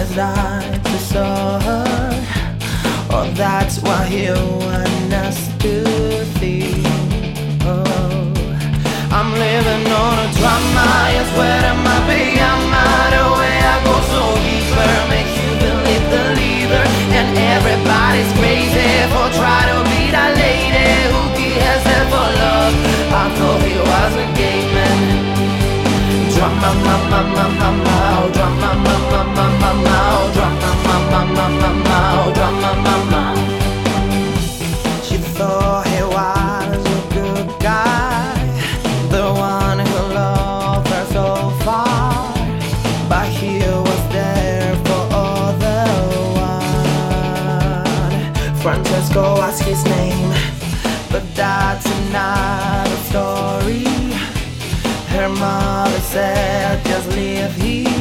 as I saw her. Oh, that's why he want us to think. Oh, I'm living on a drama. I swear I might be the way I go so deeper, make you believe the leader. And everybody's crazy for trying to be that lady who gives her for love. I thought he was a gay man. Drama, mama, mama, mama, drama, mama, mama, mama, drama, mama, mama, mama, drama, mama. She thought he was a good guy, the one who loved her so far, but he was there for other one. Francesco was his name, but that's another story. Her mother said, just leave here.